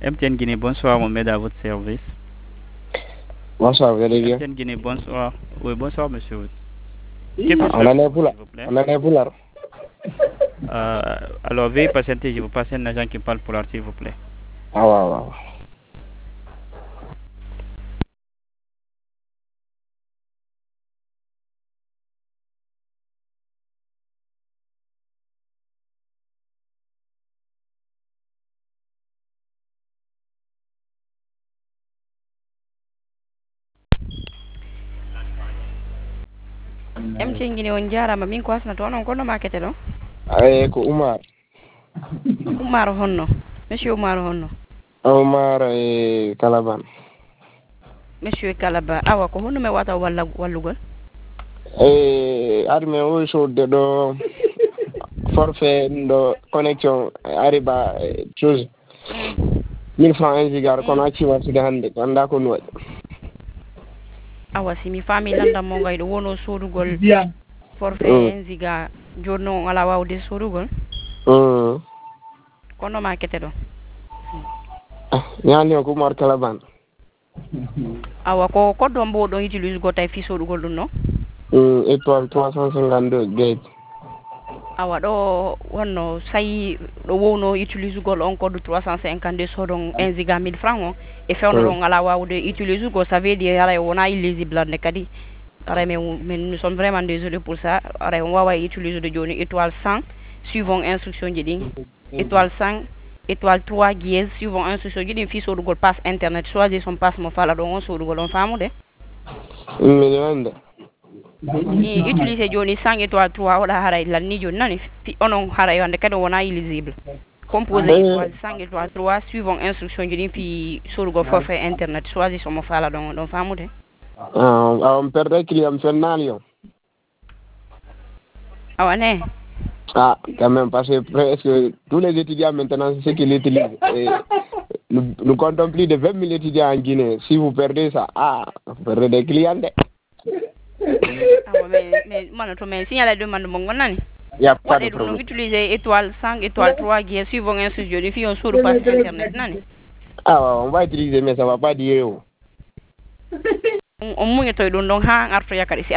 MTN Guinée, bonsoir, Mohamed, à votre service. Bonsoir, vous allez bien? MTN Guinée, bonsoir. Oui, bonsoir, monsieur. Que On puis-je en faire est pour pour vous, là. s'il vous plaît? On en est pour là. Alors, veuillez patienter, je vous passe un agent qui parle pour l'art, s'il vous plaît. Ah, waaw. MTN Guinée on jarama min ko asna toon on kono makete ɗon Ko Oumar. Oumar honno monsieur Oumar honno Oumar Kalaban. monsieur Kalaba awa ko honno me wata wallugol Arme o sodde ɗo forfait ɗo connexion ariba chose 1000 francs 1 giga kono acci wartude hannde anda ko waɗi awa simi fami landam mo gayɗo wono sodugol forfait 1 giga joni noon ala wawde sodugol kono makete ɗon ñaali o ko Oumar Kalaban. awa ko koddo mbo ɗon utilise go tawi fi sodugol ɗum no étoile 352 gate. awa ɗo wonno sayi ɗo wowno utilise gol on code 352 sodon 1 giga 1000 francs o e fewno ɗon ala wawde utilise go ça veut dire ara wona illisible ande kadi ara men nous sommes vraiment désolés pour ça ara on wawa utilise de joni étoile 100 suivant instruction ji ɗin étoile 100 étoile 3 dièse suivant instruction ji ɗin fi sodugol passe internet choisir son passe mo fala ɗon on sodugol on famude mi wande utiliser joni 100 étoile 3 oɗa haray lanni joni nani onon haray wande kadi wona illisible composé étoile 100 étoile 3 suivant instruction ji ɗin fi sodugol forfait internet choisir son mo fala ɗon ɗon famude on perdait client fennani yo awa ne quand même, parce que presque tous les étudiants maintenant, c'est ce qu'ils utilisent. Nous comptons plus de 20 000 étudiants en Guinée. Si vous perdez ça, vous perdez des clients. Mais moi, mais signal la demande, mon nani. Il n'y a pas de problème. Nous utilisons étoile 5, étoile 3, qui est suivant un sujet, les filles ont sur le passe internet, nani. On va utiliser, mais ça ne va pas dire. On mouille toi donc ha arto yakari si